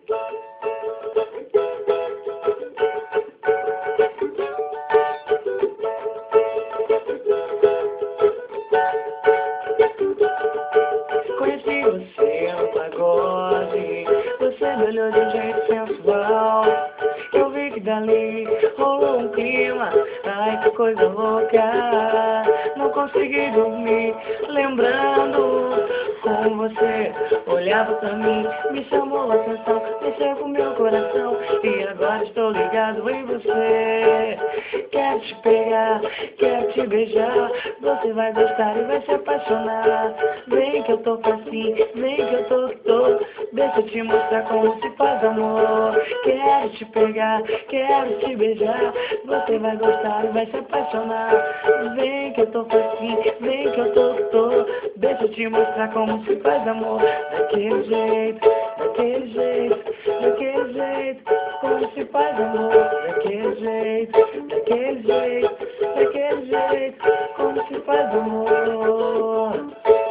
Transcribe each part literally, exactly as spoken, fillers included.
Conheci você no pagode, você me olhou de um jeito sensual. Eu vi que dali rolou um clima, ai que coisa louca. Não consegui dormir, lembrando como você olhava pra mim, me chamou a atenção, mexeu com meu coração. E agora estou ligado em você. Quero te pegar, quero te beijar, você vai gostar e vai se apaixonar. Vem que eu tô facinho, vem que eu tô que tô, deixa eu te mostrar como se faz amor. Quero te pegar, quero te beijar, você vai gostar e vai se apaixonar. Vem que eu tô facinho, vem que eu tô que tô, deixa eu te mostrar como se faz amor. Daquele jeito, daquele jeito, daquele jeito, como se faz amor. Daquele jeito, daquele jeito, daquele jeito, como se faz amor.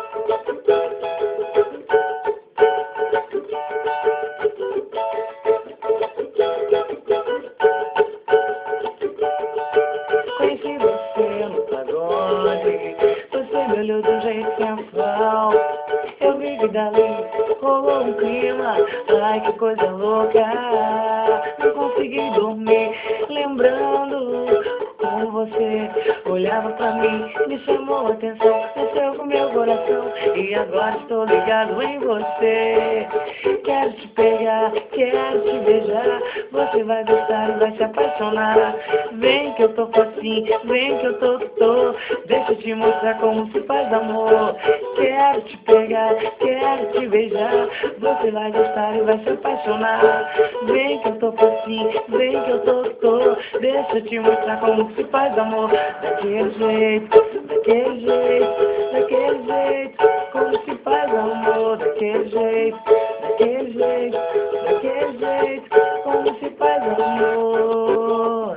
Conheci você no pagode, você me olhou de um jeito sensual. Eu vi que dali rolou um clima, ai que coisa louca. Não consegui dormir, lembrando como você olhava pra mim, me chamou a atenção, mexeu com meu coração. E agora estou ligado em você. Quero te pegar, quero te beijar, você vai gostar e vai se apaixonar. Vem que eu tô facinho, vem que eu tô que tô, deixa eu te mostrar como se faz amor. Quero te pegar, quero te beijar, você vai gostar e vai se apaixonar. Vem que eu tô facinho, vem que eu tô que tô, deixa eu te mostrar como se faz amor. Daquele jeito, daquele jeito, daquele jeito, como se faz amor. Daquele jeito, daquele jeito, daquele jeito, como se faz amor.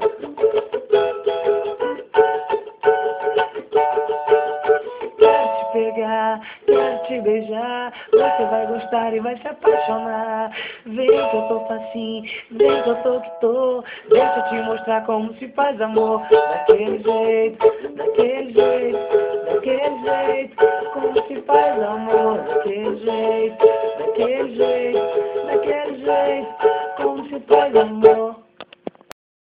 Quero te pegar, quero te beijar, você vai gostar e vai se apaixonar. Vem que eu tô facinho, vem que eu tô que tô, deixa eu te mostrar como se faz amor. Daquele jeito, daquele jeito, daquele jeito, como se faz amor. Daquele jeito, daquele jeito,